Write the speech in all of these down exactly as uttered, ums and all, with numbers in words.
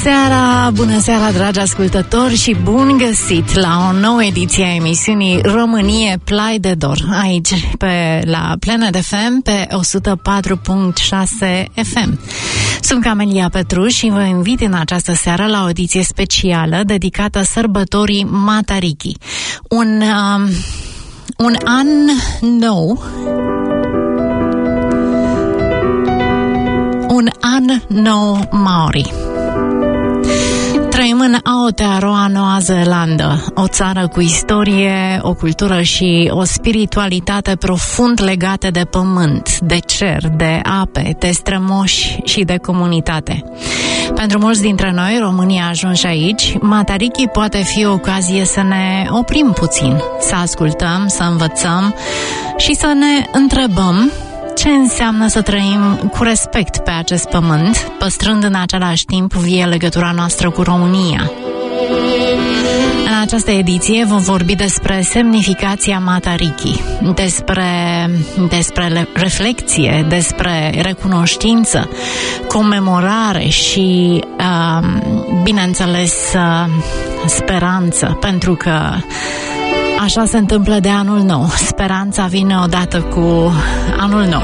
seara, bună seara, dragi ascultători, și bun găsit la o nouă ediție a emisiunii Românie Plai de Dor, aici pe la Planet F M pe o sută patru virgulă șase F M. Sunt Camelia Petru și vă invit în această seară la o ediție specială dedicată sărbătorii Matariki. Un, um, un an nou, un an nou Maori. Trăim în Aotearoa, Noua Zeelandă, o țară cu istorie, o cultură și o spiritualitate profund legate de pământ, de cer, de ape, de strămoși și de comunitate. Pentru mulți dintre noi, românii ajunși aici, Matariki poate fi o ocazie să ne oprim puțin, să ascultăm, să învățăm și să ne întrebăm ce înseamnă să trăim cu respect pe acest pământ, păstrând în același timp vie legătura noastră cu România. În această ediție vom vorbi despre semnificația Matariki, despre, despre reflecție, despre recunoștință, comemorare și, bineînțeles, speranță, pentru că așa se întâmplă de anul nou. Speranța vine odată cu anul nou.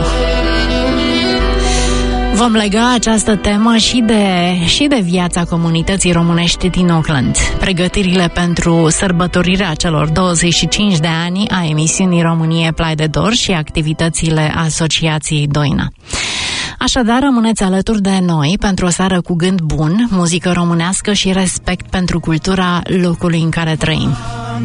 Vom lega această temă și de, și de viața comunității românești din Auckland, pregătirile pentru sărbătorirea celor douăzeci și cinci de ani a emisiunii Românie Plai de Dor și activitățile Asociației Doina. Așadar, rămâneți alături de noi pentru o seară cu gând bun, muzică românească și respect pentru cultura locului în care trăim.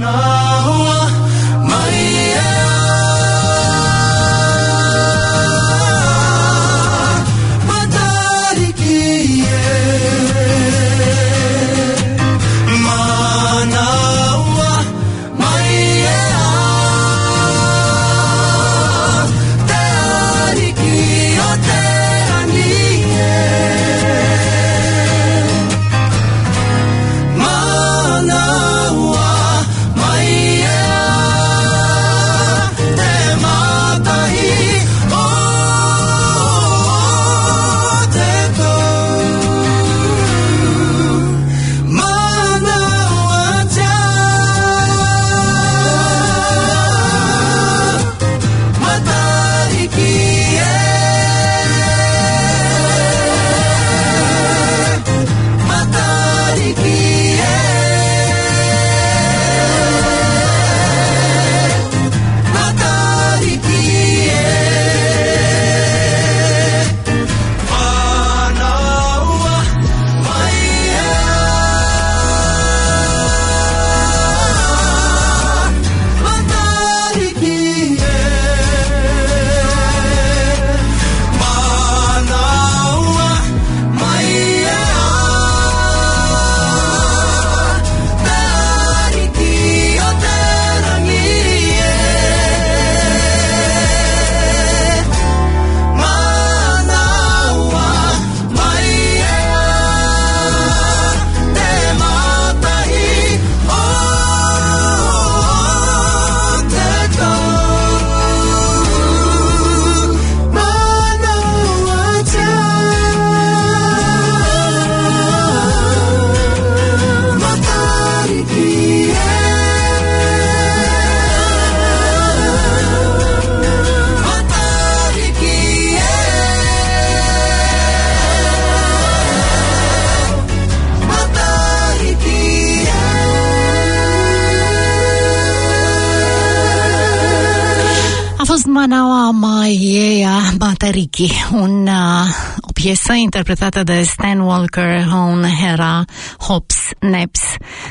Manawa Maiea Matariki, un, uh, o piesă interpretată de Stan Walker, Hone, Hera, Hops, Neps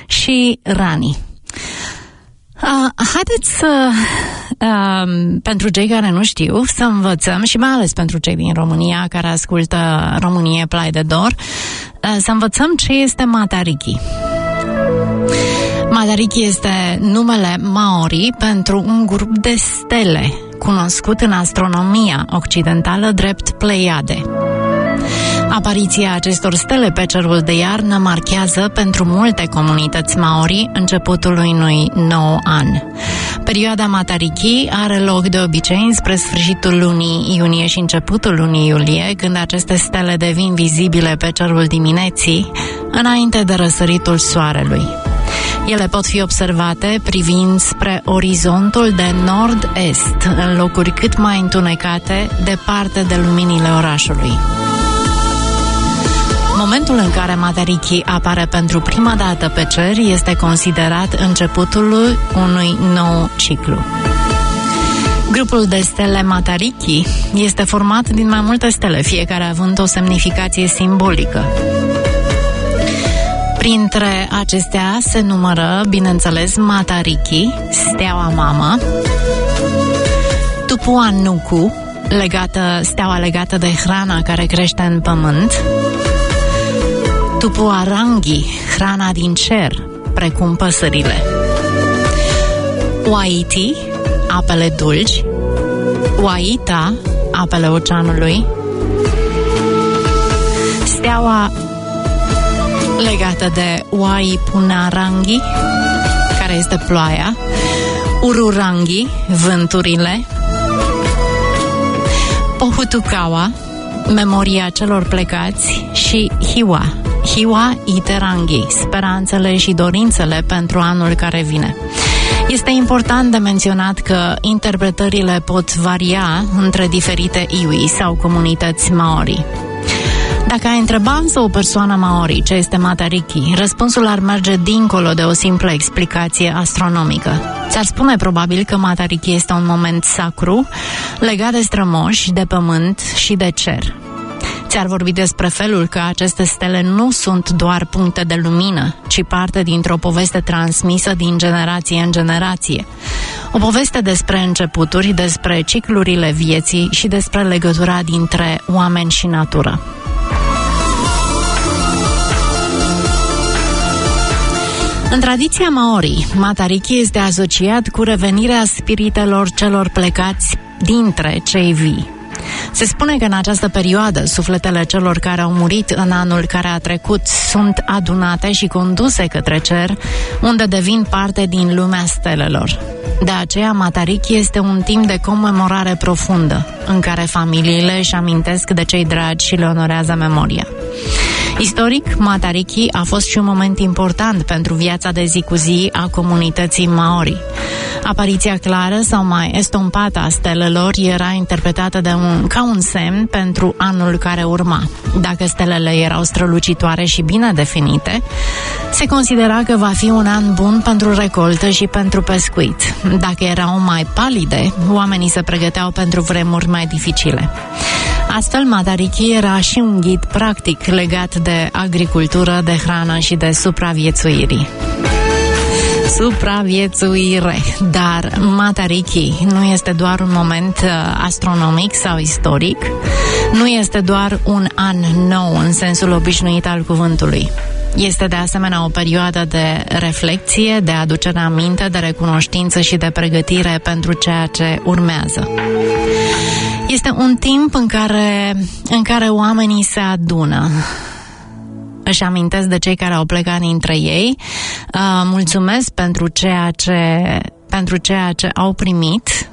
și Rani. Uh, haideți să, uh, pentru cei care nu știu, să învățăm, și mai ales pentru cei din România care ascultă Românie Plai de Dor, uh, să învățăm ce este Matariki. Matariki este numele Maori pentru un grup de stele cunoscut în astronomia occidentală drept Pleiade. Apariția acestor stele pe cerul de iarnă marchează pentru multe comunități maori începutul unui nou an. Perioada Matariki are loc de obicei spre sfârșitul lunii iunie și începutul lunii iulie, când aceste stele devin vizibile pe cerul dimineții, înainte de răsăritul soarelui. Ele pot fi observate privind spre orizontul de nord-est, în locuri cât mai întunecate, departe de luminile orașului. Momentul în care Matariki apare pentru prima dată pe cer este considerat începutul unui nou ciclu. Grupul de stele Matariki este format din mai multe stele, fiecare având o semnificație simbolică. Printre acestea se numără, bineînțeles, Matariki, steaua mamă, Tupuanuku, legată, steaua legată de hrana care crește în pământ, Tupuarangi, hrana din cer, precum păsările, Waiti, apele dulci, Waita, apele oceanului, steaua legată de Waipunarangi, care este ploaia, Ururangi, vânturile, Pohutukawa, memoria celor plecați, și Hiwa, Hiwa Iterangi, speranțele și dorințele pentru anul care vine. Este important de menționat că interpretările pot varia între diferite iwi sau comunități maori. Dacă ai întreba însă o persoană maori ce este Matariki, răspunsul ar merge dincolo de o simplă explicație astronomică. Ți-ar spune probabil că Matariki este un moment sacru, legat de strămoși, de pământ și de cer. Ți-ar vorbi despre felul că aceste stele nu sunt doar puncte de lumină, ci parte dintr-o poveste transmisă din generație în generație. O poveste despre începuturi, despre ciclurile vieții și despre legătura dintre oameni și natură. În tradiția maori, Matariki este asociat cu revenirea spiritelor celor plecați dintre cei vii. Se spune că în această perioadă sufletele celor care au murit în anul care a trecut sunt adunate și conduse către cer, unde devin parte din lumea stelelor. De aceea, Matariki este un timp de comemorare profundă, în care familiile își amintesc de cei dragi și le onorează memoria. Istoric, Matariki a fost și un moment important pentru viața de zi cu zi a comunității maori. Apariția clară sau mai estompată a stelelor era interpretată de un, ca un semn pentru anul care urma. Dacă stelele erau strălucitoare și bine definite, se considera că va fi un an bun pentru recoltă și pentru pescuit. Dacă erau mai palide, oamenii se pregăteau pentru vremuri mai dificile. Astfel, Matariki era și un ghid practic legat de agricultură, de hrană și de supraviețuirii. Supraviețuire. Dar Matariki nu este doar un moment astronomic sau istoric, nu este doar un an nou în sensul obișnuit al cuvântului. Este de asemenea o perioadă de reflecție, de aducere aminte, de recunoștință și de pregătire pentru ceea ce urmează. Este un timp în care, în care oamenii se adună, își amintesc de cei care au plecat dintre ei, uh, mulțumesc pentru ceea ce, pentru ceea ce au primit,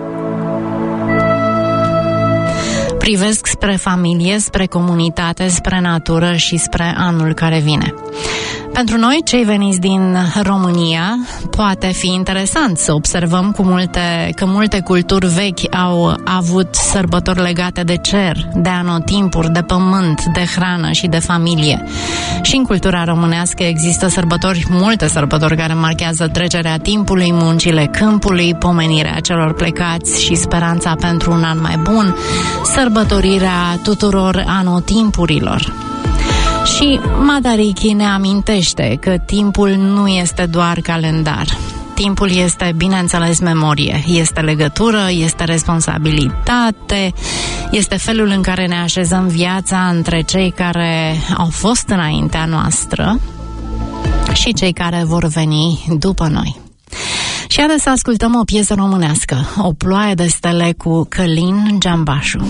privesc spre familie, spre comunitate, spre natură și spre anul care vine. Pentru noi, cei veniți din România, poate fi interesant să observăm cu multe, că multe culturi vechi au avut sărbători legate de cer, de anotimpuri, de pământ, de hrană și de familie. Și în cultura românească există sărbători, multe sărbători care marchează trecerea timpului, muncile câmpului, pomenirea celor plecați și speranța pentru un an mai bun, sărbătorirea tuturor anotimpurilor. Și Matariki ne amintește că timpul nu este doar calendar. Timpul este, bineînțeles, memorie, este legătură, este responsabilitate, este felul în care ne așezăm viața între cei care au fost înaintea noastră și cei care vor veni după noi. Și haideți să ascultăm o piesă românească, O ploaie de stele cu Călin Giambașu.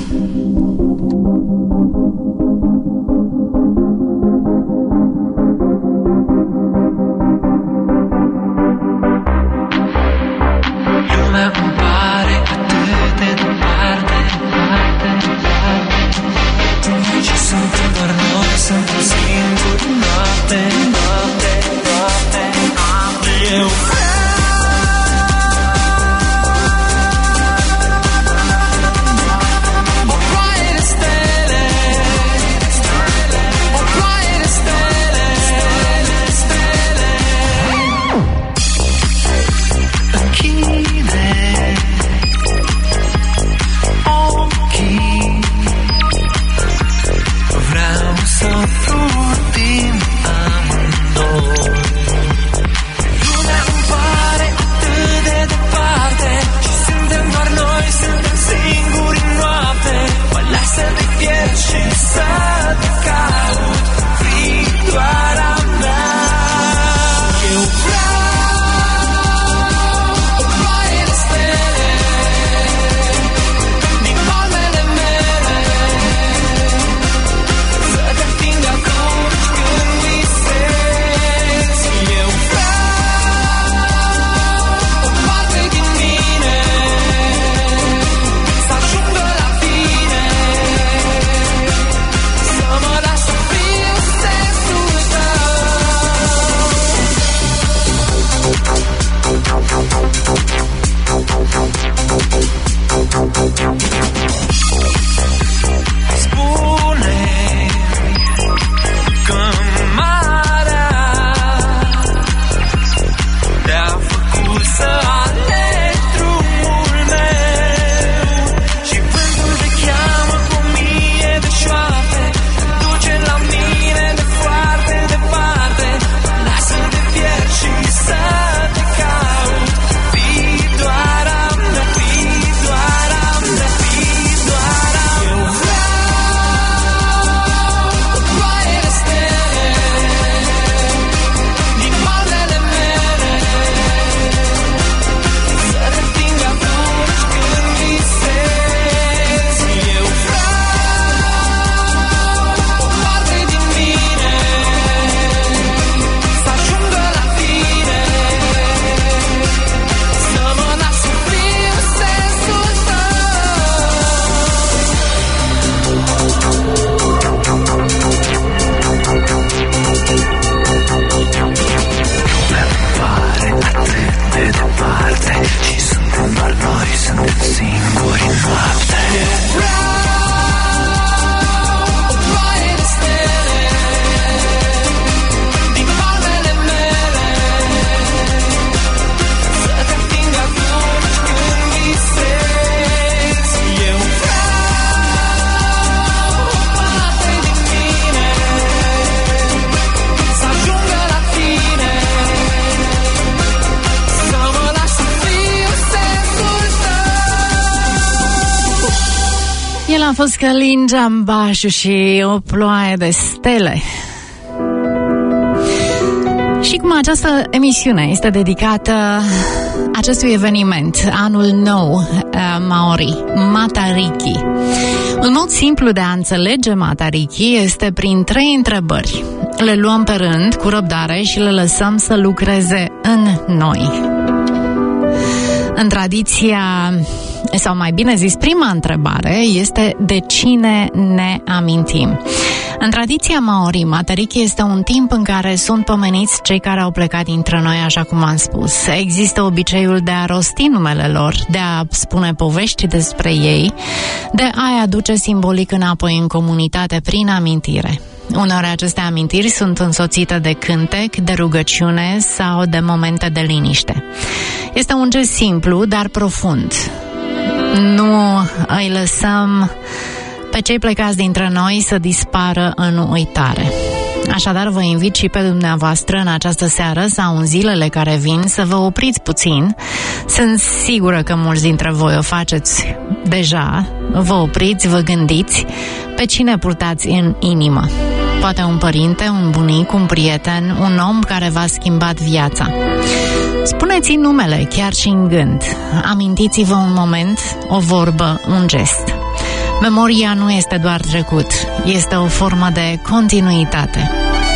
El a fost Călin Giambașu și o ploaie de stele. Și cum această emisiune este dedicată acestui eveniment, anul nou uh, Maori, Matariki. Un mod simplu de a înțelege Matariki este prin trei întrebări. Le luăm pe rând, cu răbdare, și le lăsăm să lucreze în noi. În tradiția, sau mai bine zis, prima întrebare este: de cine ne amintim? În tradiția Maori, Matariki este un timp în care sunt pomeniți cei care au plecat dintre noi, așa cum am spus. Există obiceiul de a rosti numele lor, de a spune povești despre ei, de a-i aduce simbolic înapoi în comunitate prin amintire. Uneori aceste amintiri sunt însoțite de cântec, de rugăciune sau de momente de liniște. Este un gest simplu, dar profund. Nu îi lăsăm pe cei plecați dintre noi să dispară în uitare. Așadar, vă invit și pe dumneavoastră în această seară sau în zilele care vin să vă opriți puțin. Sunt sigură că mulți dintre voi o faceți deja. Vă opriți, vă gândiți pe cine purtați în inimă. Poate un părinte, un bunic, un prieten, un om care v-a schimbat viața. Spuneți-i numele, chiar și în gând. Amintiți-vă un moment, o vorbă, un gest. Memoria nu este doar trecut, este o formă de continuitate.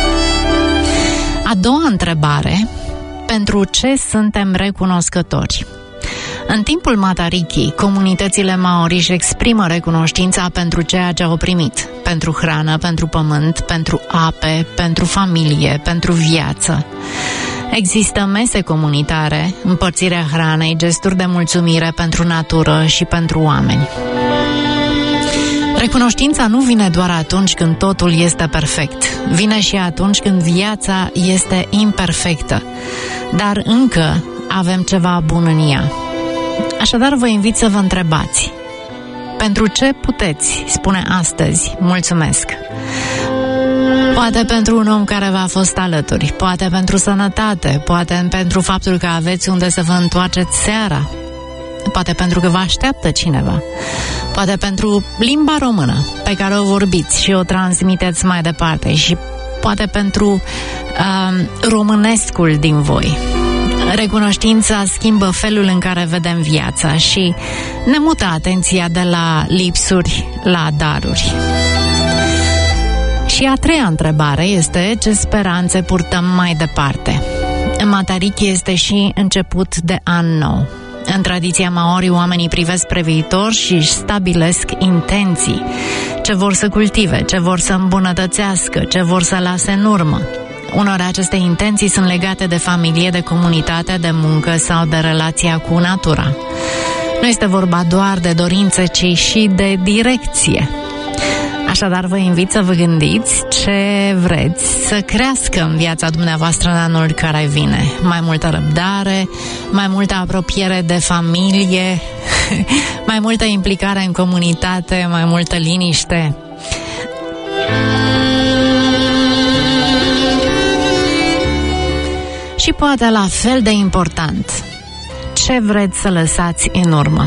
A doua întrebare: pentru ce suntem recunoscători? În timpul Matariki, comunitățile Maori își exprimă recunoștința pentru ceea ce au primit, pentru hrană, pentru pământ, pentru ape, pentru familie, pentru viață. Există mese comunitare, împărțirea hranei, gesturi de mulțumire pentru natură și pentru oameni. Recunoștința nu vine doar atunci când totul este perfect. Vine și atunci când viața este imperfectă, dar încă avem ceva bun în ea. Așadar, vă invit să vă întrebați: pentru ce puteți spune astăzi mulțumesc? Poate pentru un om care v-a fost alături, poate pentru sănătate, poate pentru faptul că aveți unde să vă întoarceți seara, poate pentru că vă așteaptă cineva, poate pentru limba română pe care o vorbiți și o transmiteți mai departe, și poate pentru uh, românescul din voi. Recunoștința schimbă felul în care vedem viața și ne mută atenția de la lipsuri la daruri. Și a treia întrebare este: ce speranțe purtăm mai departe? Matariki este și început de an nou. În tradiția Maori, oamenii privesc spre viitor și își stabilesc intenții. Ce vor să cultive, ce vor să îmbunătățească, ce vor să lase în urmă. Unor aceste intenții sunt legate de familie, de comunitate, de muncă sau de relația cu natura. Nu este vorba doar de dorințe, ci și de direcție. Așadar, vă invit să vă gândiți ce vreți să crească în viața dumneavoastră în anul care vine. Mai multă răbdare, mai multă apropiere de familie, mai multă implicare în comunitate, mai multă liniște. Și poate la fel de important, ce vreți să lăsați în urmă?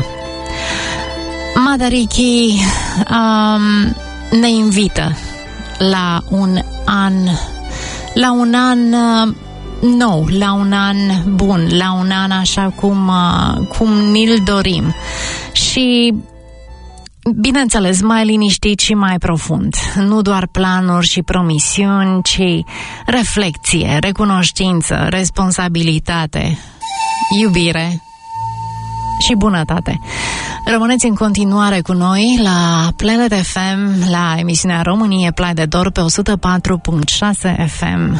Matariki um, ne invită la un an, la un an uh, nou, la un an bun, la un an așa cum, uh, cum ni-l dorim. Și bineînțeles, mai liniștit și mai profund. Nu doar planuri și promisiuni, ci reflecție, recunoștință, responsabilitate, iubire și bunătate. Rămâneți în continuare cu noi la Planet F M, la emisiunea România Plai de Dor pe o sută patru virgulă șase F M.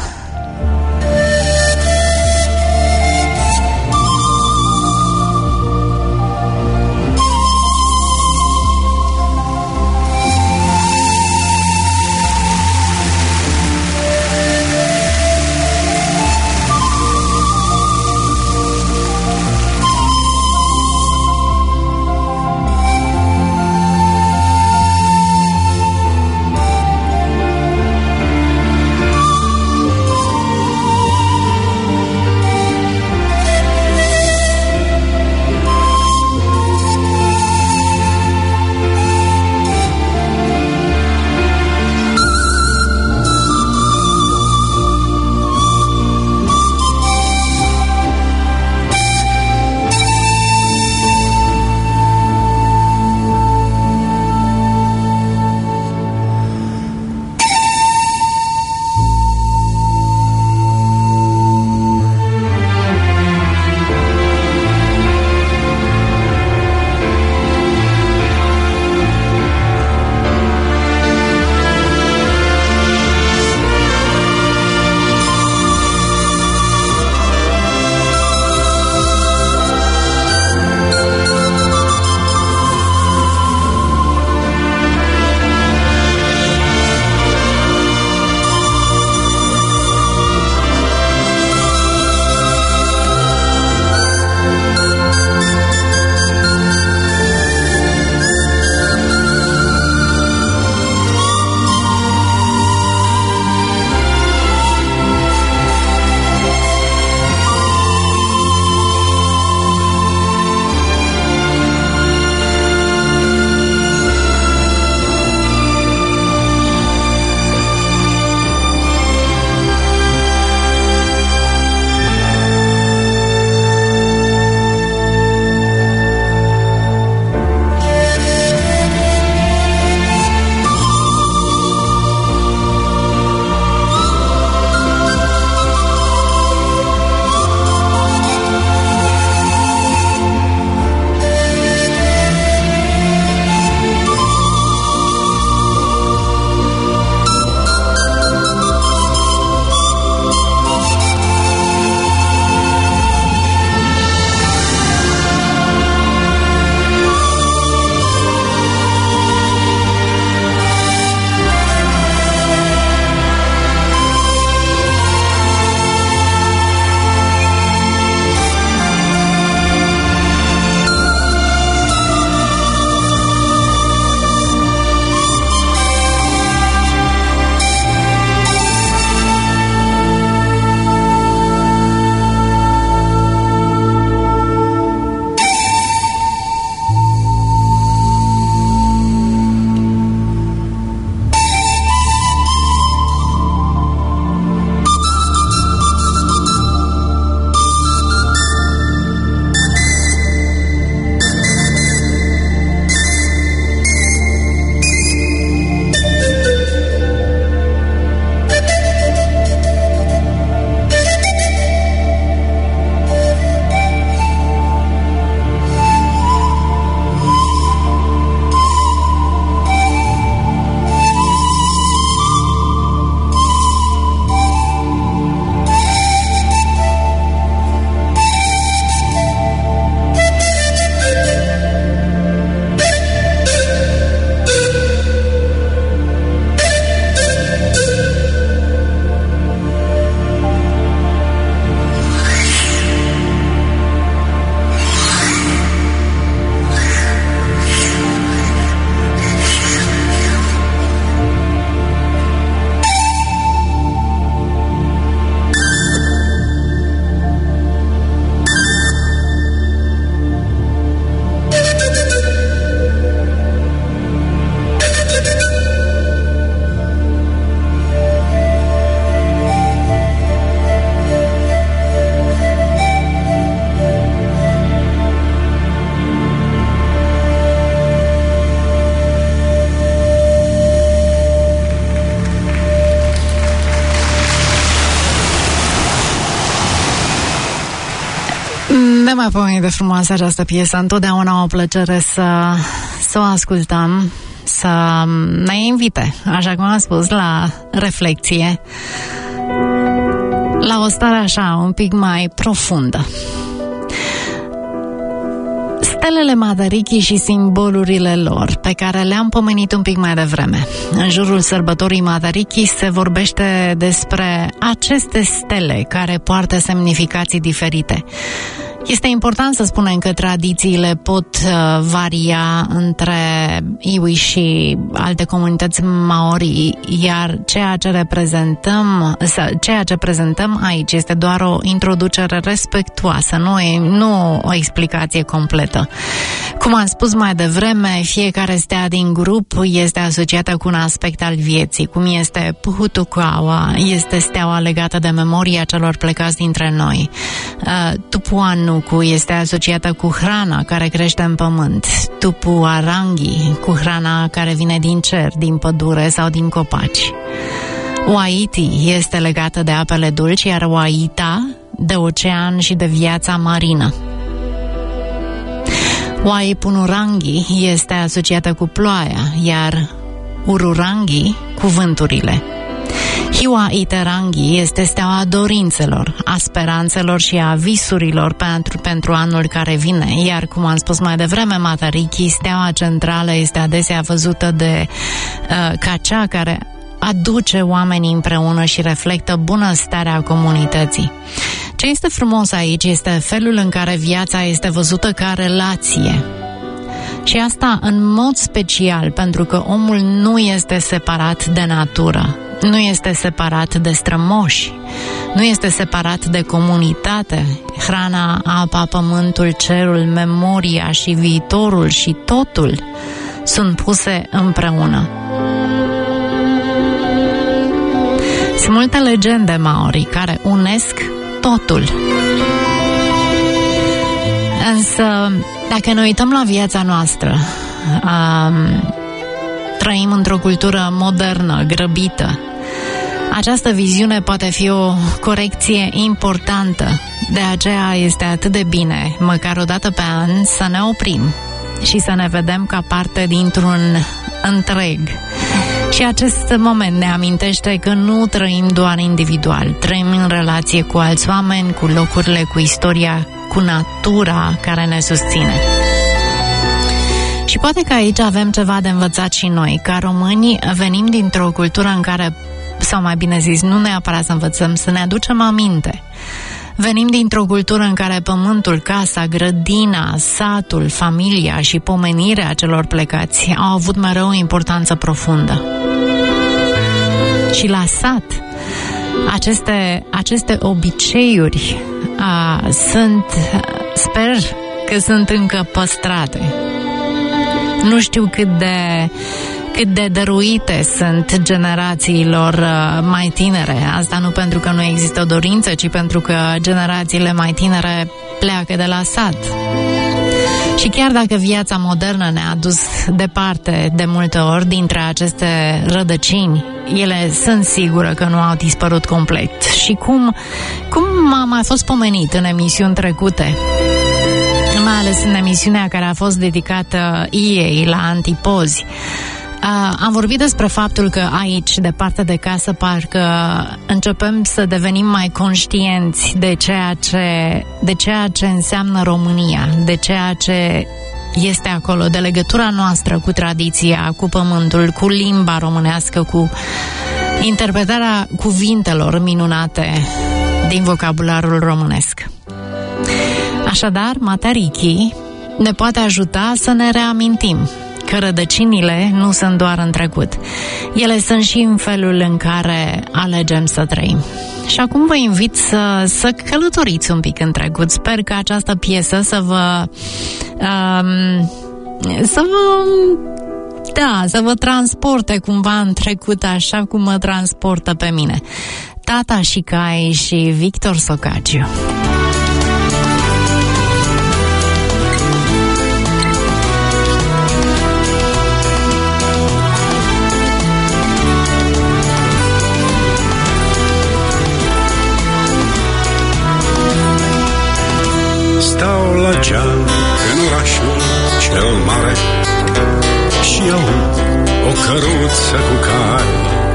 Nemaipomenit de frumoasă această piesă. Întotdeauna o plăcere să, să o ascultăm, să ne invite, așa cum am spus, la reflecție, la o stare așa un pic mai profundă. Stelele Madarichi și simbolurile lor, pe care le-am pomenit un pic mai devreme. În jurul sărbătorii Madarichi se vorbește despre aceste stele care poartă semnificații diferite. Este important să spunem că tradițiile pot uh, varia între iwi și alte comunități maori, iar ceea ce reprezentăm, ceea ce prezentăm aici este doar o introducere respectuoasă, nu, e, nu o explicație completă. Cum am spus mai devreme, fiecare stea din grup este asociată cu un aspect al vieții, cum este Puhutukawa, este steaua legată de memoria celor plecați dintre noi. Uh, Tupuanuku este asociată cu hrana care crește în pământ, Tupuarangi cu hrana care vine din cer, din pădure sau din copaci. Waiti este legată de apele dulci, iar Waita de ocean și de viața marină. Waipunurangi este asociată cu ploaia, iar Ururangi cu vânturile. Hiwa Iterangi este steaua dorințelor, a speranțelor și a visurilor pentru, pentru anul care vine, iar, cum am spus mai devreme, Matariki, steaua centrală, este adesea văzută de uh, ca cea care aduce oamenii împreună și reflectă bunăstarea comunității. Ce este frumos aici este felul în care viața este văzută ca relație. Și asta în mod special pentru că omul nu este separat de natură, nu este separat de strămoși, nu este separat de comunitate. Hrana, apa, pământul, cerul, memoria și viitorul și totul sunt puse împreună. Sunt multe legende maori care unesc totul. Însă, dacă ne uităm la viața noastră, um, trăim într-o cultură modernă, grăbită. Această viziune poate fi o corecție importantă. De aceea este atât de bine, măcar o dată pe an, să ne oprim și să ne vedem ca parte dintr-un întreg. Și acest moment ne amintește că nu trăim doar individual, trăim în relație cu alți oameni, cu locurile, cu istoria, cu natura care ne susține. Și poate că aici avem ceva de învățat și noi. Ca români venim dintr-o cultură în care, sau mai bine zis, nu neapărat să învățăm, să ne aducem aminte. Venim dintr-o cultură în care pământul, casa, grădina, satul, familia și pomenirea celor plecați au avut mereu o importanță profundă. Și la sat, aceste, aceste obiceiuri a, sunt, sper că sunt încă păstrate. Nu știu cât de... cât de dăruite sunt generațiilor mai tinere. Asta nu pentru că nu există o dorință, ci pentru că generațiile mai tinere pleacă de la sat. Și chiar dacă viața modernă ne-a dus departe de multe ori dintre aceste rădăcini, ele sunt sigură că nu au dispărut complet. Și cum, cum a mai fost pomenit în emisiuni trecute, mai ales în emisiunea care a fost dedicată ei la Antipozi, Uh, am vorbit despre faptul că aici, departe de casă, parcă începem să devenim mai conștienți de ceea ce, de ceea ce înseamnă România, de ceea ce este acolo, de legătura noastră cu tradiția, cu pământul, cu limba românească, cu interpretarea cuvintelor minunate din vocabularul românesc. Așadar, Matariki ne poate ajuta să ne reamintim că rădăcinile nu sunt doar în trecut. Ele sunt și în felul în care alegem să trăim. Și acum vă invit să, să călătoriți un pic în trecut. Sper că această piesă să vă... Um, să vă... Da, să vă transporte cumva în trecut așa cum mă transportă pe mine. Tata Shikai și Victor Socaciu. Stau căruță cu cai.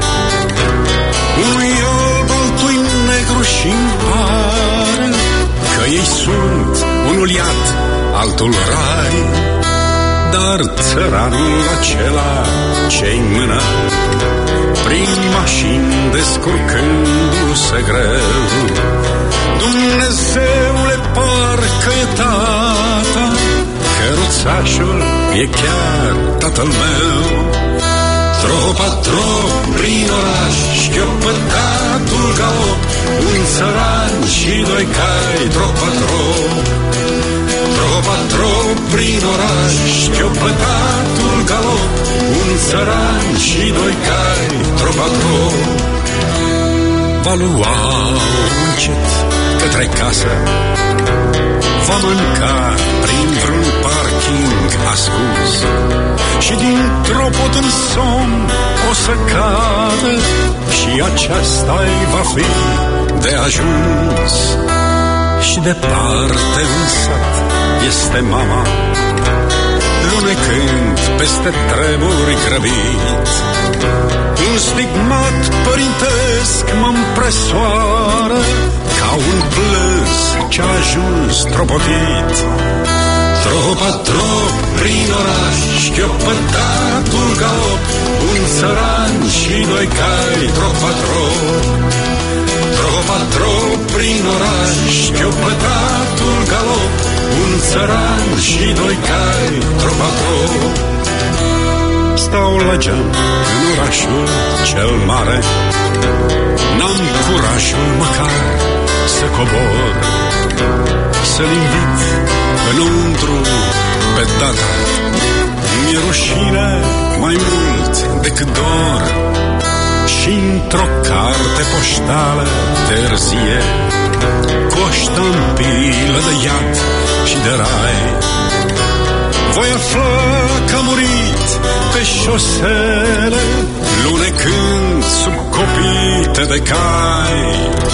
Unui alb, altui negru și-mi pare că ei sunt unul iad, altul rai. Dar țăranul acela ce-i mână, prin mașini descurcându-se greu, Dumnezeule, parcă e tata, căruțașul e chiar tatăl meu. Tropa, trop, prin oraș, șchiopătatul galop, un țăran și doi cai, tropa, trop. Tropa, trop, prin oraș, șchiopătatul galop, un țăran și doi cai, tropa, trop. Va lua încet către casă, va mânca prin vreun parking ascuns și dintr-o pot în somn o să cadă și aceasta-i va fi de ajuns. Și departe în sat este mama, lunecând peste treburi grăbit. Un stigmat părintesc mă împresoară ca un plâns ce-a ajuns tropotit. Tropa, trop, prin oraș, șchiopătatul galop, un țăran și doi cai, tropa, trop. Tropa, trop, prin oraș, șchiopătatul galop, un țăran și doi cai, tropa, trop. Stau la geam în orașul cel mare, n-am curajul măcar să cobor, să-l invit înăuntru pe tata. Mi-e rușine mai mult decât dor și într-o carte poștală târzie, cu o ștampilă de iad și de rai, voi afla că a murit pe șosele, lunecând sub copite de cai.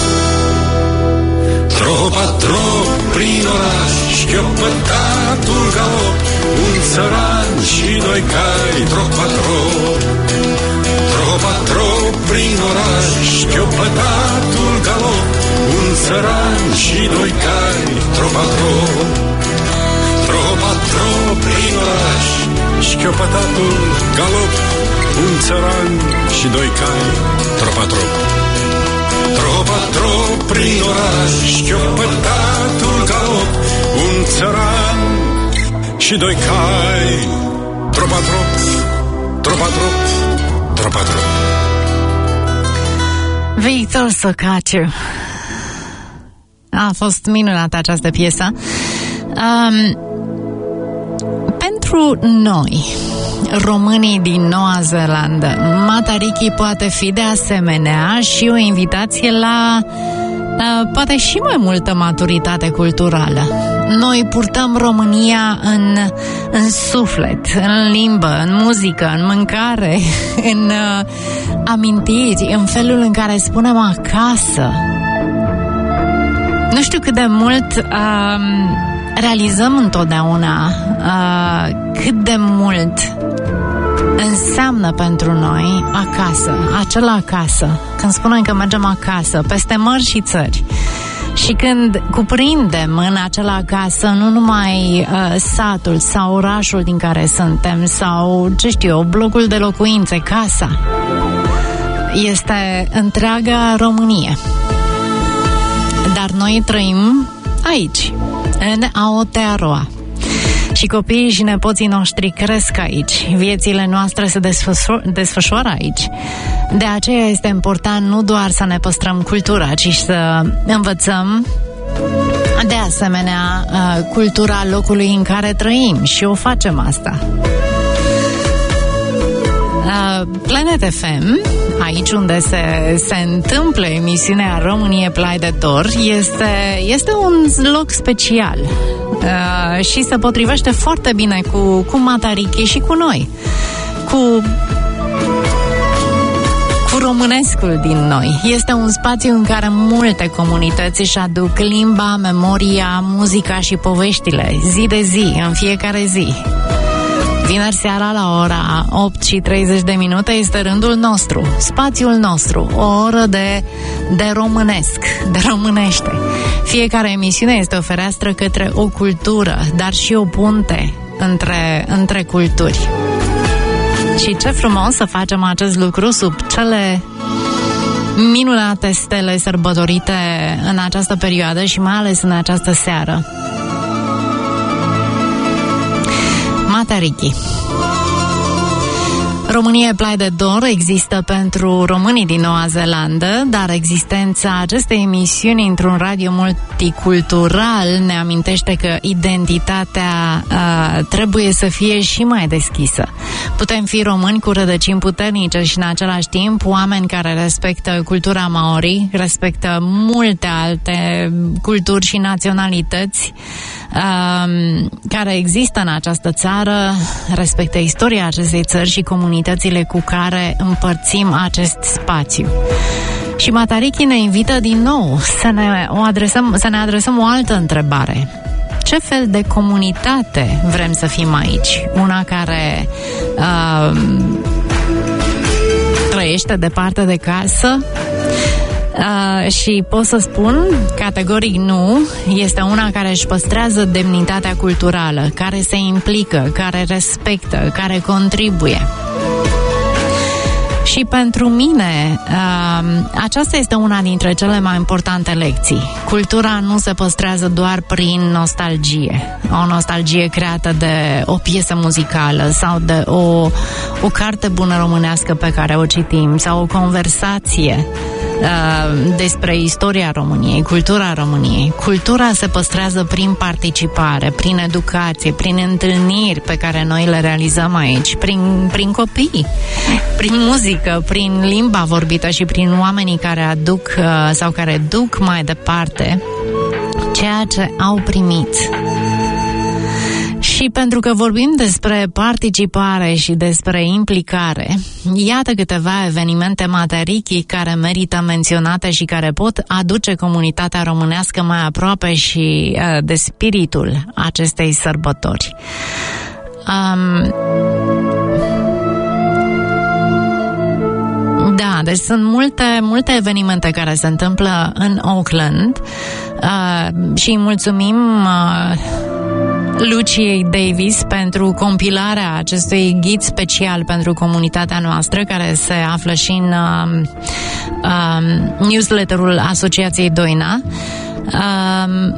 Tropa, trop, prin oraș, șchiopătatul galop, un țăran și doi cai, tropa, trop. Tropa, trop, prin oraș, șchiopătatul galop, un țăran și doi cai, tropa, trop. Tropa, trop, prin oraș, șchiopătatul galop, un țăran și doi cai, tropa, trop. Tropa, trop, prin oraș, șchiopătatul galop, un țăran și doi cai, tropa, trop, tropa, trop, tropa, trop. Victor Socaciu. A fost minunată această piesă. Um, pentru noi, românii din Noua Zeelandă, Matariki poate fi de asemenea și o invitație la uh, poate și mai multă maturitate culturală. Noi purtăm România în, în suflet, în limbă, în muzică, în mâncare, în uh, amintiri, în felul în care spunem acasă. Nu știu cât de mult uh, realizăm întotdeauna uh, cât de mult înseamnă pentru noi acasă, acela acasă. Când spunem că mergem acasă, peste mări și țări, și când cuprindem în acela acasă nu numai uh, satul sau orașul din care suntem sau, ce știu eu, blocul de locuințe, casa, este întreaga Românie. Dar noi trăim aici, în Aotearoa. Și copiii și nepoții noștri cresc aici. Viețile noastre se desfășoară, desfășoară aici. De aceea este important nu doar să ne păstrăm cultura, ci să învățăm de asemenea cultura locului în care trăim. Și o facem asta. Planet F M, aici unde se, se întâmplă emisiunea România Plai de Dor, este, este un loc special uh, și se potrivește foarte bine cu, cu Matariki și cu noi, cu, cu românescul din noi. Este un spațiu în care multe comunități își aduc limba, memoria, muzica și poveștile, zi de zi, în fiecare zi. Vineri seara la ora opt și treizeci de minute este rândul nostru, spațiul nostru, o oră de, de românesc, de românește. Fiecare emisiune este o fereastră către o cultură, dar și o punte între, între culturi. Și ce frumos să facem acest lucru sub cele minunate stele sărbătorite în această perioadă și mai ales în această seară. Matariki. România Plai de Dor există pentru românii din Noua Zeelandă, dar existența acestei emisiuni într-un radio multicultural ne amintește că identitatea uh, trebuie să fie și mai deschisă. Putem fi români cu rădăcini puternice și în același timp oameni care respectă cultura maori, respectă multe alte culturi și naționalități uh, care există în această țară, respectă istoria acestei țări și comunitățile cu care împărțim acest spațiu. Și Matariki ne invită din nou să ne, o adresăm, să ne adresăm o altă întrebare. Ce fel de comunitate vrem să fim aici? Una care uh, trăiește departe de casă? Uh, și pot să spun categoric nu, este una care își păstrează demnitatea culturală, care se implică, care respectă, care contribuie. Și pentru mine uh, aceasta este una dintre cele mai importante lecții. Cultura nu se păstrează doar prin nostalgie. O nostalgie creată de o piesă muzicală sau de o, o carte bună românească pe care o citim sau o conversație uh, despre istoria României, cultura României. Cultura se păstrează prin participare, prin educație, prin întâlniri pe care noi le realizăm aici, prin, prin copii, prin muzică, prin limba vorbită și prin oamenii care aduc uh, sau care duc mai departe ceea ce au primit. Și pentru că vorbim despre participare și despre implicare, iată câteva evenimente Matariki care merită menționate și care pot aduce comunitatea românească mai aproape și uh, de spiritul acestei sărbători. Um, Da, deci sunt multe, multe evenimente care se întâmplă în Auckland uh, și îi mulțumim uh, Luciei Davis pentru compilarea acestui ghid special pentru comunitatea noastră, care se află și în uh, uh, newsletterul Asociației Doina. Uh,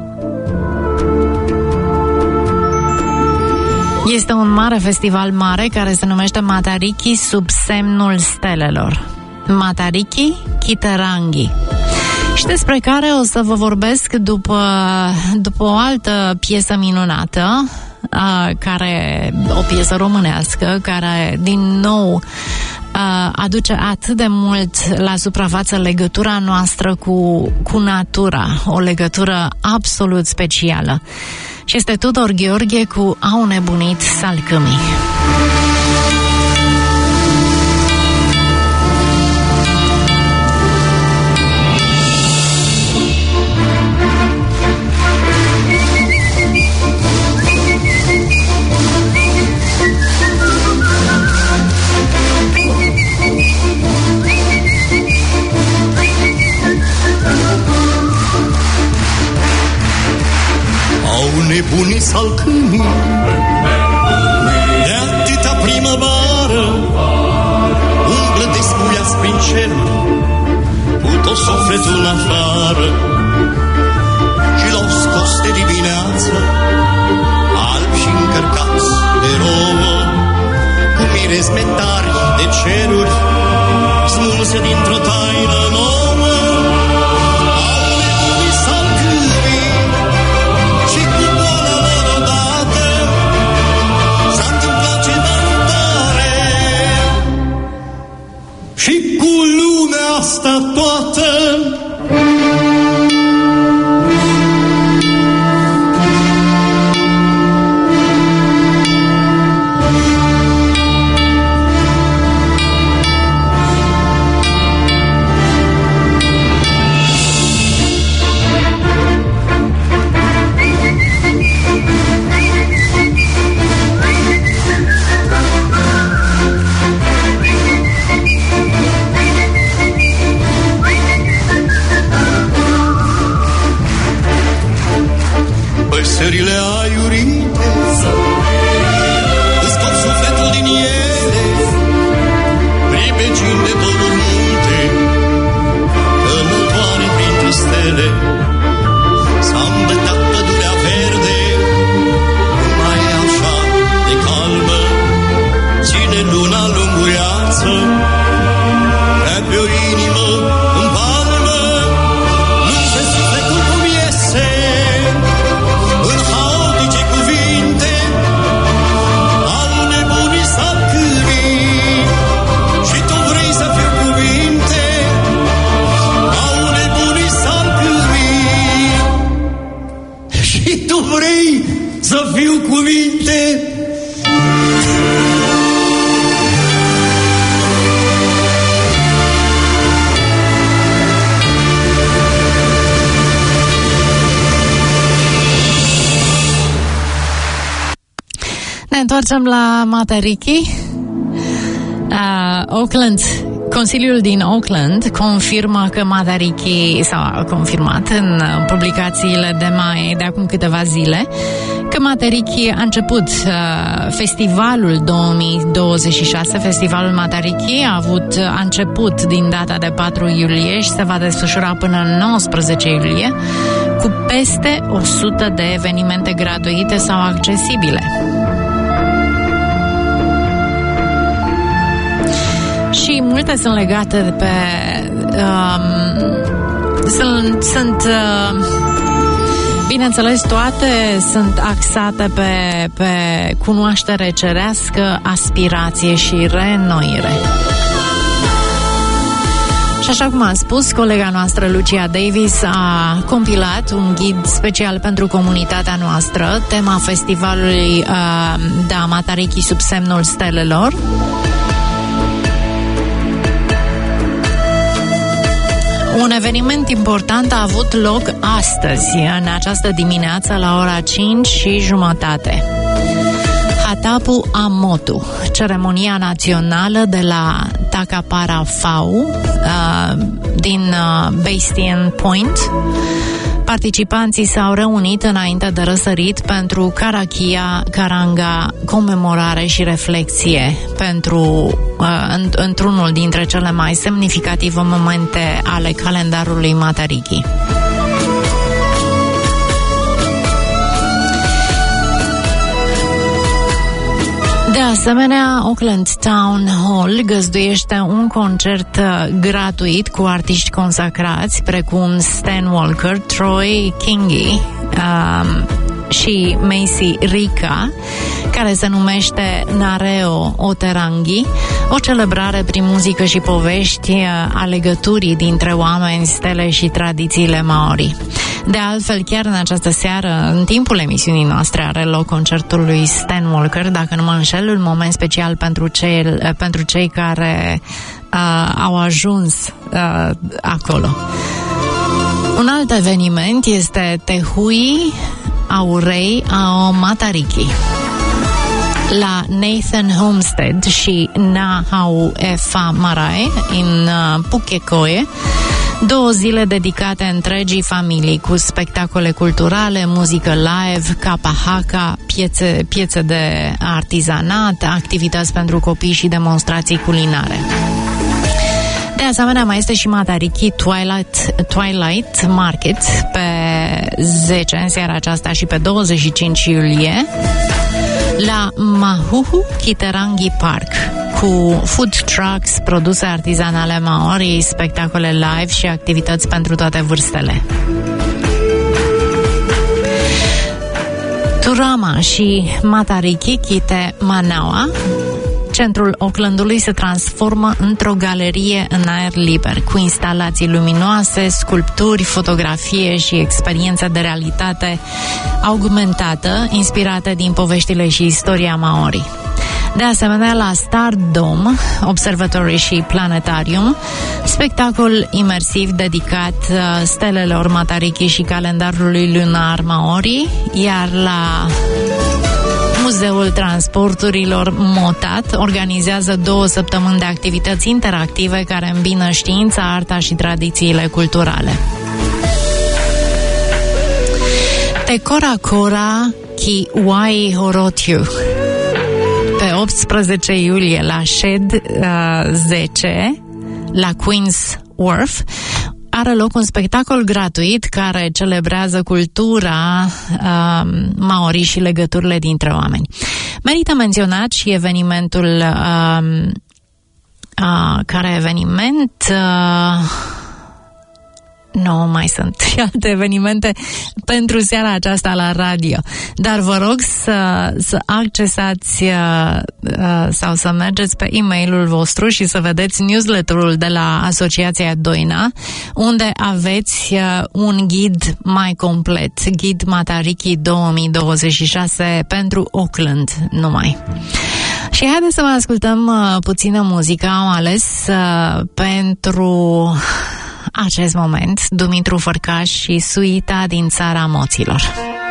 Este un mare festival mare care se numește Matariki sub semnul stelelor. Matariki Kitarangi. Și despre care o să vă vorbesc după, după o altă piesă minunată, a, care, o piesă românească, care din nou a, aduce atât de mult la suprafață legătura noastră cu, cu natura, o legătură absolut specială. Și este Tudor Gheorghe cu Au nebunit salcâmii. Nebunii salcâmii de atâta primăvară, umblă despuiați prin cer cu tot sufletul în afară, și l-au scos de dimineață albi și încărcați de rouă, cu mirezi mentari de ceruri smulse dintr-o taină nouă. Asta toată Vrea pe o inimă în palmă, lunge sufletul cum iese, în haotice cuvinte, al nebunii salcârii. Și tu vrei să fiu cuvinte, al nebunii salcârii. Și tu vrei să fiu cuvinte. Ne întoarcem la Matariki. Uh, Auckland, Consiliul din Auckland confirmă că Matariki, sau a confirmat în publicațiile de mai de acum câteva zile, că Matariki a început uh, festivalul două mii douăzeci și șase, festivalul Matariki a avut a început din data de patru iulie și se va desfășura până în nouăsprezece iulie, cu peste o sută de evenimente gratuite sau accesibile. Și multe sunt legate de pe um, sunt, sunt uh, bineînțeles, toate sunt axate pe, pe cunoaștere cerească, aspirație și reînnoire. Și așa cum am spus, colega noastră Lucia Davis a compilat un ghid special pentru comunitatea noastră, tema festivalului uh, da Matariki sub semnul stelelor. Un eveniment important a avut loc astăzi, în această dimineață, la ora cinci și jumătate. Hatapu Amotu, ceremonia națională de la Takaparafau, uh, din uh, Bastian Point. Participanții s-au reunit înainte de răsărit pentru Karakia Karanga, comemorare și reflexie pentru uh, într-unul dintre cele mai semnificative momente ale calendarului Matariki. De asemenea, Auckland Town Hall găzduiește un concert gratuit cu artiști consacrați precum Stan Walker, Troy Kingi um, și Macy Rika, care se numește Nareo Oterangi, o celebrare prin muzică și povești a legăturii dintre oameni, stele și tradițiile maori. De altfel, chiar în această seară, în timpul emisiunii noastre, are loc concertul lui Stan Walker, dacă nu mă înșel, un moment special pentru cei, pentru cei care uh, au ajuns uh, acolo. Un alt eveniment este Tehui Aurei Ao Matariki la Nathan Homestead și Nahau Efa Marae în uh, Pukekohe. Două zile dedicate întregii familii, cu spectacole culturale, muzică live, kapahaka, piețe, piețe de artizanat, activități pentru copii și demonstrații culinare. De asemenea, mai este și Matariki Twilight, Twilight Market pe zece, în seara aceasta, și pe douăzeci și cinci iulie la Mahuhu Kiterangi Park, cu food trucks, produse artizanale maori, spectacole live și activități pentru toate vârstele. Turama și Matariki Kite Manawa, centrul Aucklandului se transformă într-o galerie în aer liber, cu instalații luminoase, sculpturi, fotografie și experiențe de realitate augmentată, inspirate din poveștile și istoria maori. De asemenea, la Star Dome, Observatory și Planetarium, spectacol imersiv dedicat stelelor Matariki și calendarului lunar maori, iar la Muzeul Transporturilor Motat organizează două săptămâni de activități interactive care îmbină știința, arta și tradițiile culturale. Te Kora Kora Ki Wai Horotiu, pe optsprezece iulie la Shed uh, zece, la Queen's Wharf, are loc un spectacol gratuit care celebrează cultura uh, maori și legăturile dintre oameni. Merită menționat și evenimentul uh, uh, care eveniment. Uh, Nu mai sunt alte evenimente pentru seara aceasta la radio. Dar vă rog să, să accesați uh, uh, sau să mergeți pe e-mailul vostru și să vedeți newsletterul de la Asociația Doina, unde aveți uh, un ghid mai complet, Ghid Matariki două mii douăzeci și șase pentru Auckland numai. Și haideți să mai ascultăm uh, puțină muzică. Am ales uh, pentru acest moment Dumitru Fărcaș și Suita din Țara Moților.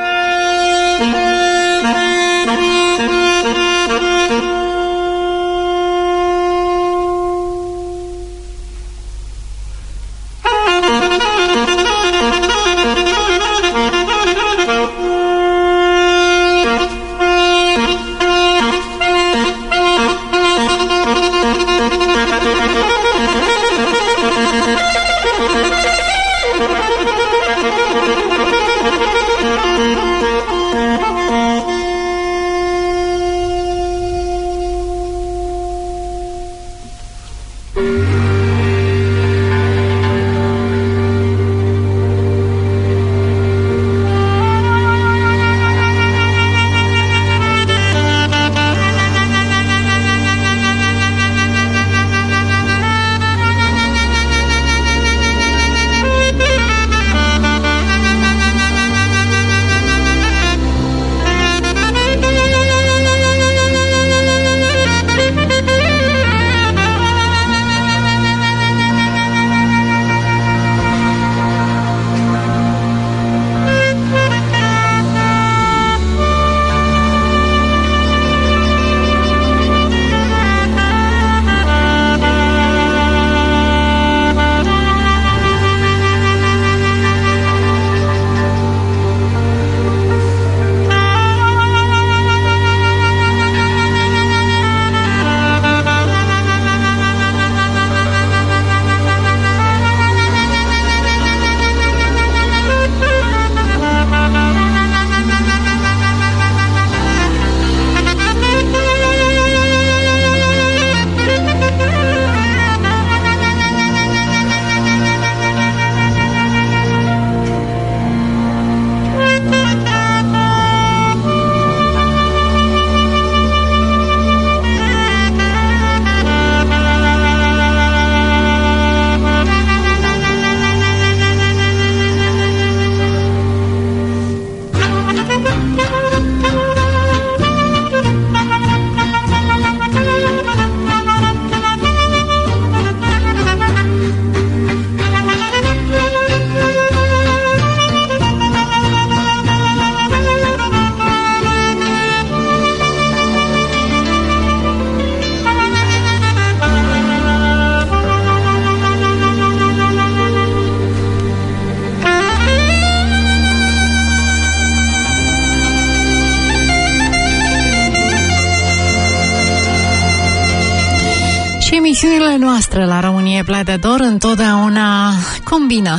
Emisiunile noastre la România Play de Dor întotdeauna combină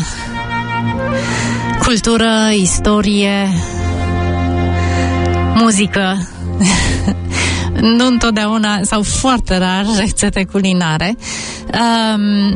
cultură, istorie, muzică, nu întotdeauna sau foarte rar rețete culinare. Um,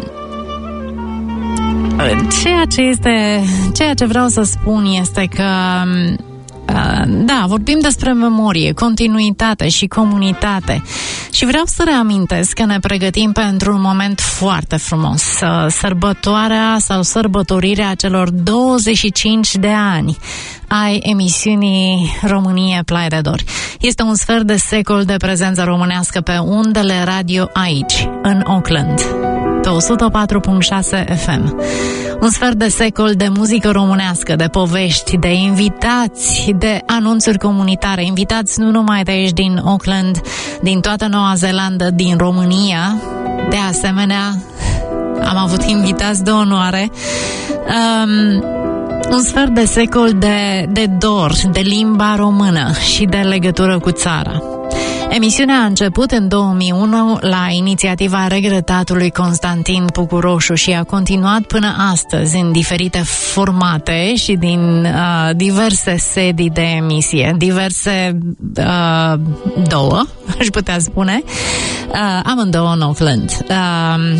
ceea ce este, ceea ce vreau să spun este că da, vorbim despre memorie, continuitate și comunitate. Și vreau să reamintesc că ne pregătim pentru un moment foarte frumos, sărbătoarea sau sărbătorirea celor douăzeci și cinci de ani ai emisiunii România Play de Dor. Este un sfert de secol de prezență românească pe undele radio aici, în Auckland, pe o sută patru virgulă șase F M. Un sfert de secol de muzică românească, de povești, de invitați, de anunțuri comunitare, invitați nu numai de aici din Auckland, din toată Noua Zeelandă, din România. De asemenea, am avut invitați de onoare. Um, un sfert de secol de, de dor, de limba română și de legătură cu țara. Emisiunea a început în două mii unu la inițiativa regretatului Constantin Pucuroșu și a continuat până astăzi în diferite formate și din uh, diverse sedii de emisie, diverse uh, două, aș putea spune, uh, amândouă în Auckland. Uh,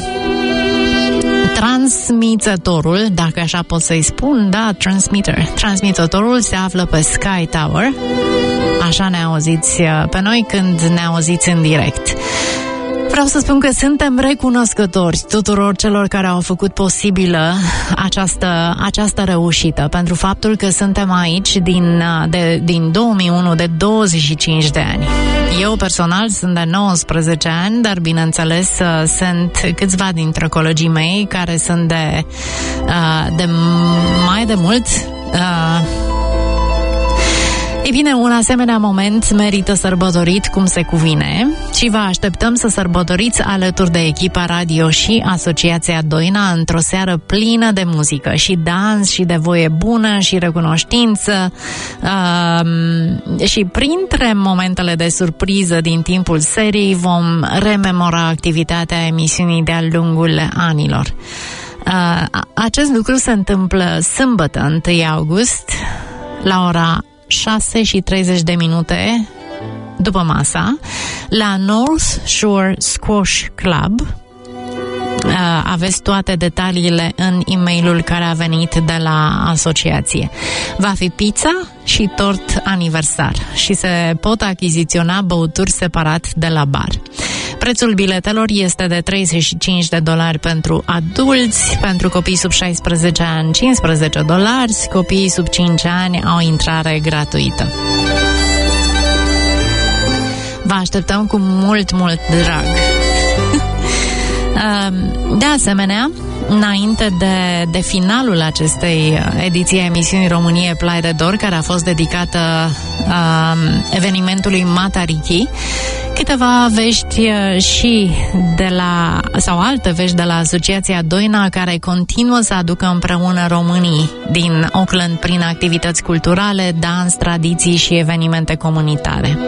Transmițătorul, dacă așa pot să-i spun, da, transmitter. Transmițătorul se află pe Sky Tower. Așa ne auziți pe noi când ne auziți în direct. Vreau să spun că suntem recunoscători tuturor celor care au făcut posibilă această, această reușită, pentru faptul că suntem aici din, de, din două mii unu, de douăzeci și cinci de ani. Eu personal sunt de nouăsprezece ani, dar bineînțeles sunt câțiva dintre colegii mei care sunt de, de mai de mult. Ei bine, un asemenea moment merită sărbătorit cum se cuvine și vă așteptăm să sărbătoriți alături de echipa radio și Asociația Doina într-o seară plină de muzică și dans și de voie bună și recunoștință uh, și printre momentele de surpriză din timpul serii vom rememora activitatea emisiunii de-a lungul anilor. Uh, acest lucru se întâmplă sâmbătă, întâi august, la ora șase și treizeci de minute după masa, la North Shore Squash Club. Uh, aveți toate detaliile în e-mailul care a venit de la asociație. Va fi pizza și tort aniversar și se pot achiziționa băuturi separat de la bar. Prețul biletelor este de treizeci și cinci de dolari pentru adulți, pentru copii sub șaisprezece ani cincisprezece dolari, copiii sub cinci ani au intrare gratuită. Vă așteptăm cu mult, mult drag. De asemenea, înainte de, de finalul acestei ediții a emisiunii România Plai de Dor, care a fost dedicată uh, evenimentului Matariki, câteva vești și de la, sau alte vești de la Asociația Doina, care continuă să aducă împreună românii din Auckland prin activități culturale, dans, tradiții și evenimente comunitare.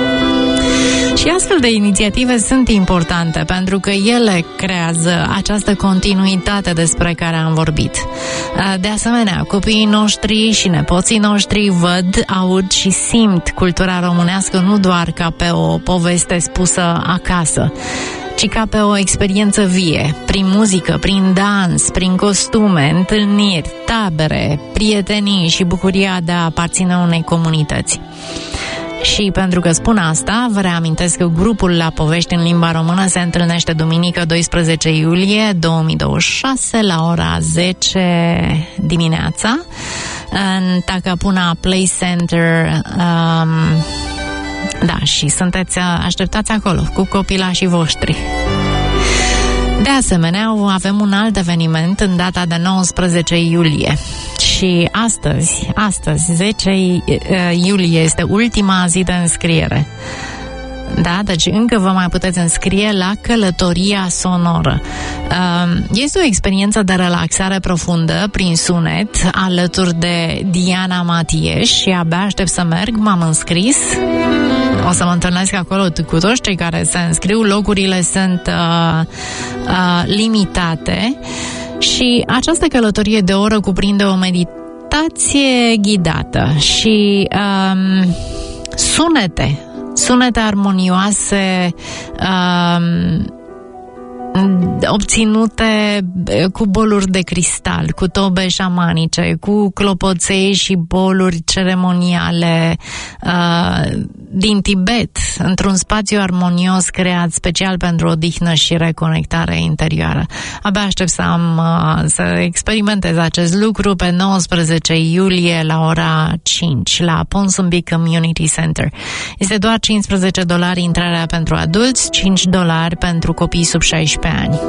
Și astfel de inițiative sunt importante pentru că ele creează această continuitate despre care am vorbit. De asemenea, copiii noștri și nepoții noștri văd, aud și simt cultura românească nu doar ca pe o poveste spusă acasă, ci ca pe o experiență vie, prin muzică, prin dans, prin costume, întâlniri, tabere, prietenii și bucuria de a aparține unei comunități. Și pentru că spun asta, vă reamintesc că grupul La Povești în limba română se întâlnește duminică doisprezece iulie două mii douăzeci și șase la ora zece dimineața în Takapuna Play Center. Um, da, și sunteți așteptați acolo cu copilașii voștri. De asemenea, avem un alt eveniment în data de nouăsprezece iulie. Și astăzi, astăzi, zece iulie, este ultima zi de înscriere. Da, deci încă vă mai puteți înscrie la Călătoria Sonoră. Este o experiență de relaxare profundă prin sunet alături de Diana Matieș și abia aștept să merg, m-am înscris. O să mă întâlnesc acolo cu toți cei care se înscriu. Locurile sunt uh, uh, limitate și această călătorie de o oră cuprinde o meditație ghidată și um, sunete, sunete armonioase, um, obținute cu boluri de cristal, cu tobe șamanice, cu clopoței și boluri ceremoniale uh, din Tibet, într-un spațiu armonios creat special pentru odihnă și reconectare interioară. Abia aștept să am uh, să experimentez acest lucru pe nouăsprezece iulie la ora cinci la Ponsonby Community Center. Este doar cincisprezece dolari intrarea pentru adulți, cinci dolari pentru copii sub șaisprezece ani.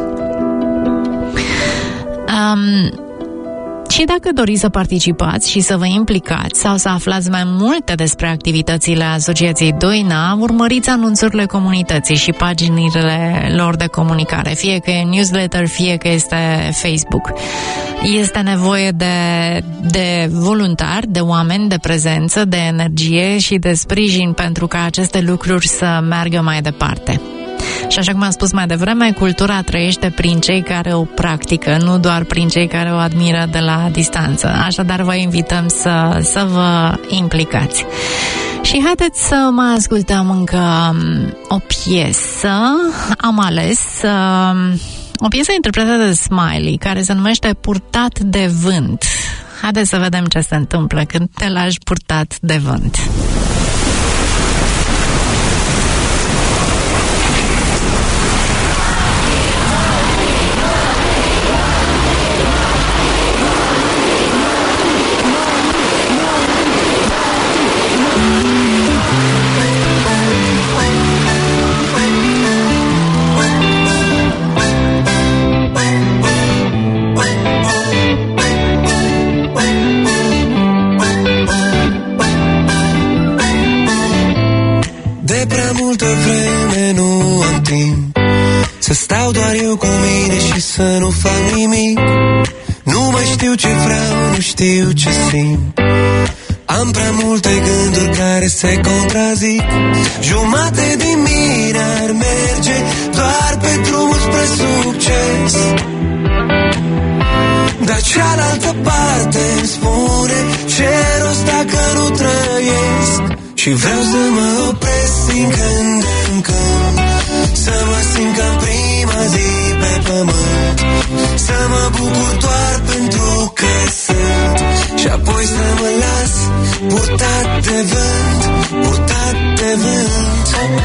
Um, și dacă doriți să participați și să vă implicați sau să aflați mai multe despre activitățile Asociației Doina, urmăriți anunțurile comunității și paginile lor de comunicare, fie că e newsletter, fie că este Facebook. Este nevoie de, de voluntari, de oameni, de prezență, de energie și de sprijin pentru ca aceste lucruri să meargă mai departe. Și așa cum am spus mai devreme, cultura trăiește prin cei care o practică, nu doar prin cei care o admiră de la distanță. Așadar vă invităm să, să vă implicați. Și haideți să mai ascultăm încă o piesă. Am ales uh, o piesă interpretată de Smiley, care se numește Purtat de vânt. Haideți să vedem ce se întâmplă când te lași purtat de vânt. Să stau doar eu cu mine și să nu fac nimic. Nu mai știu ce vreau, nu știu ce simt. Am prea multe gânduri care se contrazic. Jumate din mine ar merge doar pe drumul spre succes, dar cealaltă parte îmi spune ce rost dacă nu trăiesc. Și vreau să mă opresc din când în când, să mă simt ca prima zi pe pământ, să mă bucur doar pentru că sunt, și apoi să mă las purtat de vânt, purtat de vânt,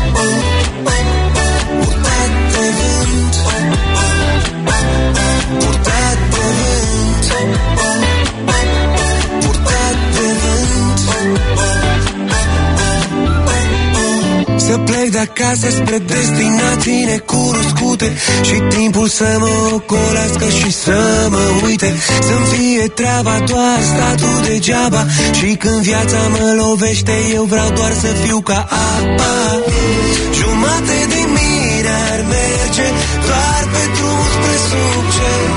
purtat de vânt, purtat de vânt, purtat de vânt. Să plec de acasă spre destinații necunoscute și timpul să mă ocolească și să mă uite, să-mi fie treaba doar statul degeaba. Și când viața mă lovește, eu vreau doar să fiu ca apa. Jumate din mine ar merge doar pe drumul spre succes,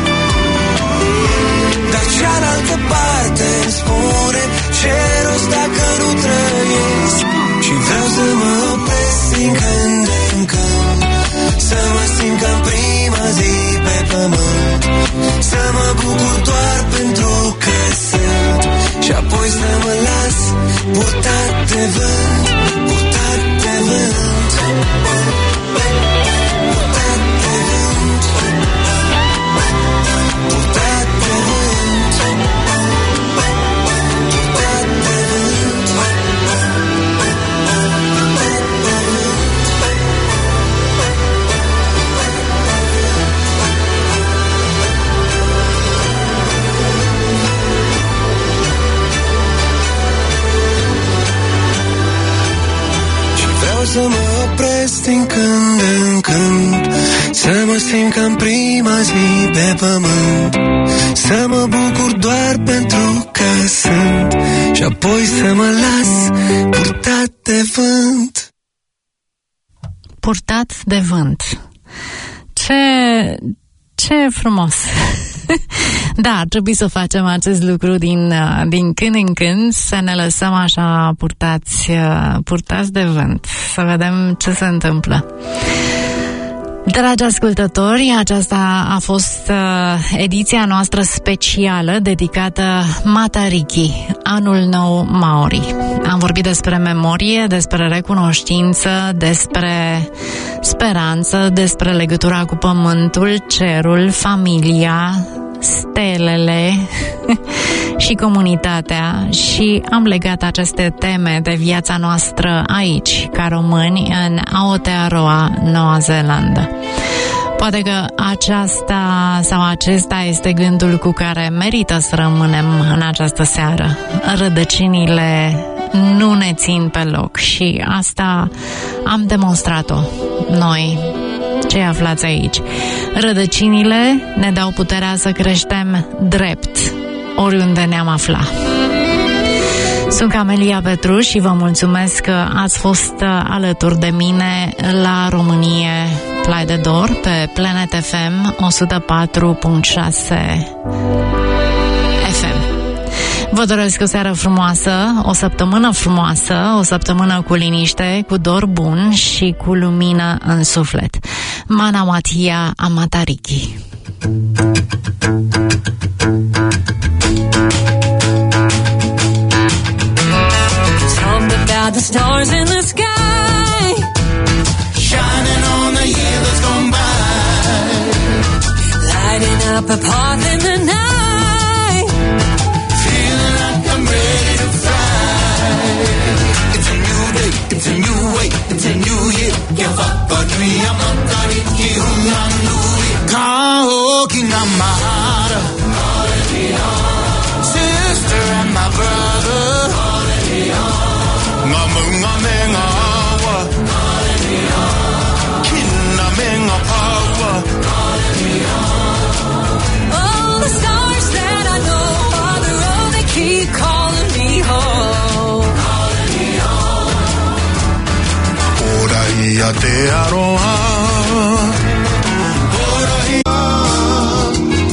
dar cealaltă parte îmi spune ce rost dacă nu trăiesc. Și vreau să mă opresc din când în când, să mă simt ca prima zi pe pământ, să mă bucur doar pentru că sunt, și apoi să mă las purtat de vânt, purtat de vânt, purtat de vânt, purtat de vânt, purtat de vânt. Să mă opresc din când în când, să mă simt ca în prima zi pe pământ, să mă bucur doar pentru că sunt, și apoi să mă las purtat de vânt. Purtat de vânt. Ce, ce frumos! Da, ar trebui să facem acest lucru din, din când în când, să ne lăsăm așa purtați, purtați de vânt, să vedem ce se întâmplă. Dragi ascultători, aceasta a fost uh, ediția noastră specială dedicată Matariki, Anul Nou Maori. Am vorbit despre memorie, despre recunoștință, despre speranță, despre legătura cu pământul, cerul, familia, stelele și comunitatea, și am legat aceste teme de viața noastră aici, ca români, în Aotearoa, Noua Zeelandă. Poate că aceasta sau acesta este gândul cu care merită să rămânem în această seară. Rădăcinile nu ne țin pe loc și asta am demonstrat-o noi, cei aflați aici. Rădăcinile ne dau puterea să creștem drept oriunde ne-am aflat. Sunt Camelia Petru și vă mulțumesc că ați fost alături de mine la Românie Playa de Dor pe Planet F M o sută patru punct șase F M. Vă doresc o seară frumoasă, o săptămână frumoasă, o săptămână cu liniște, cu dor bun și cu lumină în suflet. Mana Matia Amatariki. Something about the stars in the sky, shining on the year that's gone by, lighting up a path in the night, feeling like I'm ready to fly. It's a new day, it's a new way, it's a new year. Give up a dream, I'm not gonna get you, I'm new. Talking on my heart, sister and my brother, ngamu ngamenga wa, kinna menga power. all the stars that I know on the road, they keep calling me home. Ora ia te aro